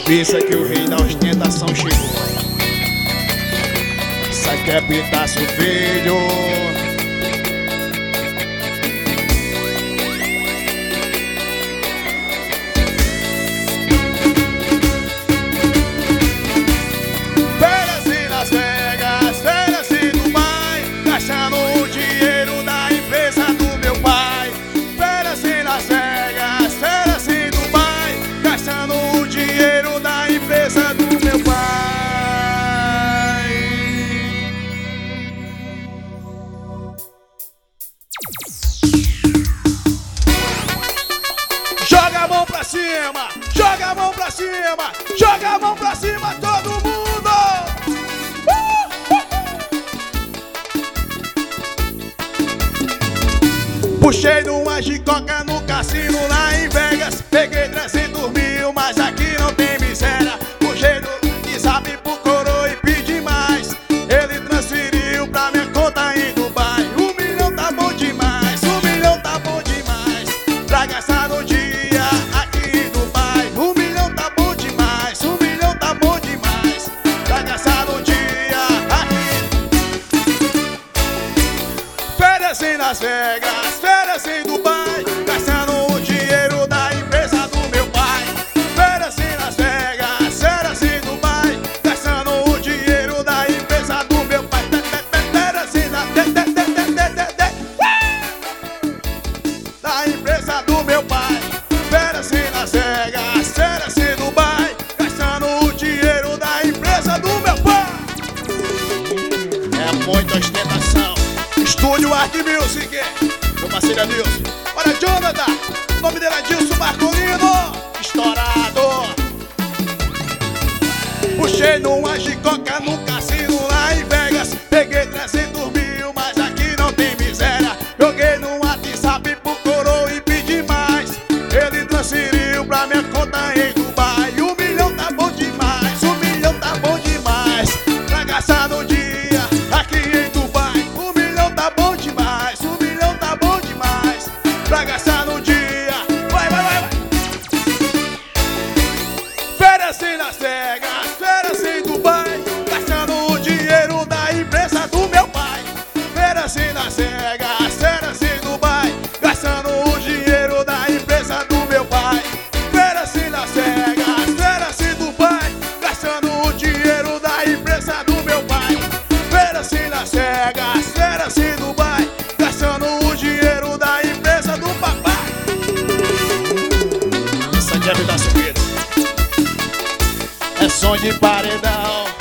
Pensa que o rei da ostentação chegou. Sai quer pintar seu filho. Férias em Las Vegas, férias em Dubai, gastando o dinheiro da empresa do meu pai. Férias em Las Vegas, férias em Dubai, gastando o dinheiro da empresa do meu pai. Joga a mão pra cima, joga a mão pra cima, joga a mão pra cima, todo mundo! Puxei numa gicoca no cassino lá em Vegas, peguei 300 mil, mas aqui não tem miséria. Puxei no WhatsApp pro coroa e pedi mais, ele transferiu pra minha conta em Dubai. 1 milhão tá bom demais, 1 milhão tá bom demais, pra gastar no dia aqui em Dubai. 1 milhão tá bom demais, 1 milhão tá bom demais, pra gastar no dia aqui. Férias em Las Vegas, férias em Dubai, gastando o dinheiro da empresa do meu pai. Férias em Las Vegas, férias em Dubai, gastando o dinheiro da empresa do meu pai. Férias em Las Vegas, da empresa do meu pai. Férias em Las Vegas, férias em Dubai, gastando o dinheiro da empresa do meu pai. É muita ostentação. Estúdio Art Music, meu parceiro Adilson. Olha, Jonathan, o nome dele é Adilson Marcolino, estourado. Puxei numa gicoca no cassino lá em Vegas, peguei 300 mil, mas aqui não tem miséria. Joguei no WhatsApp pro coroa e pedi mais, ele transferiu pra minha conta em Dubai. 1 milhão tá bom demais, 1 milhão tá bom demais, pra gastar no dia aqui em Dubai. 1 milhão tá bom demais, 1 milhão tá bom demais, pra gastar no dia. Vai, vai, vai, vai. Férias em Las Vegas, férias em Dubai, gastando o dinheiro da empresa do meu pai. Férias em Las Vegas, férias em Dubai, gastando o dinheiro da empresa do meu pai. Férias em Las Vegas, férias em Dubai, gastando o dinheiro da empresa do meu pai. Férias em Las Vegas, férias em Dubai, gastando o dinheiro da empresa do papai. Essa aqui é a vida subida, é som de paredão.